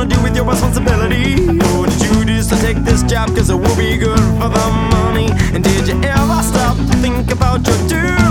gonna do with your responsibility? Or did you just take this job cause it will be good for the money? And did you ever stop to think about your duty?